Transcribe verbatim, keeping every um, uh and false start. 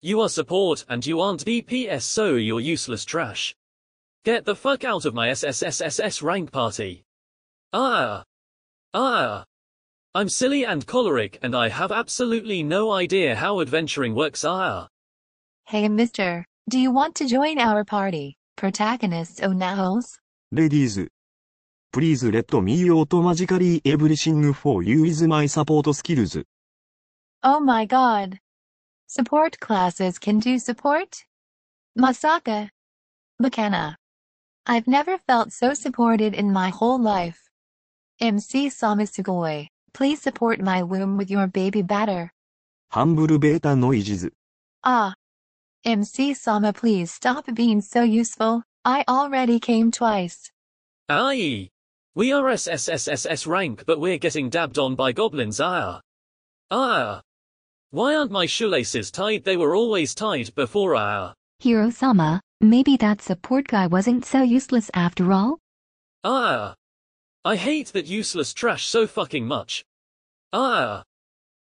You are support and you aren't D P S, so you're useless trash. Get the fuck out of my S S S S S rank party. Ah. Ah. I'm silly and choleric and I have absolutely no idea how adventuring works. Ah. Hey mister, do you want to join our party, Protagonist O'Nowles? Ladies. Please let me automatically everything for you with my support skills. Oh my god. Support classes can do support? Masaka. Bacana. I've never felt so supported in my whole life. M C Sama Sugoi, please support my womb with your baby batter. Humble beta noises. Ah. M C Sama, please stop being so useful. I already came twice. Aye. We are S S S S S rank but we're getting dabbed on by goblins. Ah. Ah. Why aren't my shoelaces tied? They were always tied before. Ah. Hiro-sama, maybe that support guy wasn't so useless after all? Ah. I hate that useless trash so fucking much. Ah.